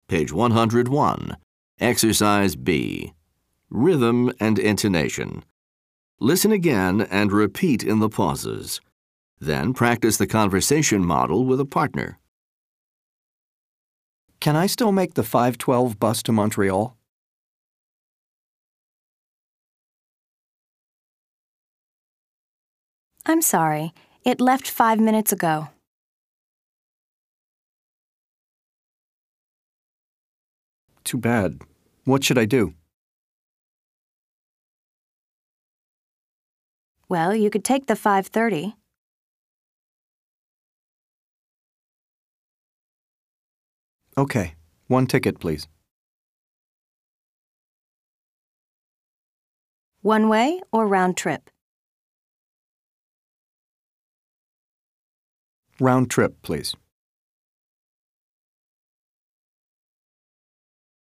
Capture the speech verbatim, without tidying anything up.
Page one hundred one. Exercise B. Rhythm and intonation. Listen again and repeat in the pauses. Then practice the conversation model with a partner. Can I still make the five twelve bus to Montreal? I'm sorry. It left five minutes ago. Too bad. What should I do? Well, you could take the five thirty. Okay. One ticket, please. One way or round trip? Round trip, please.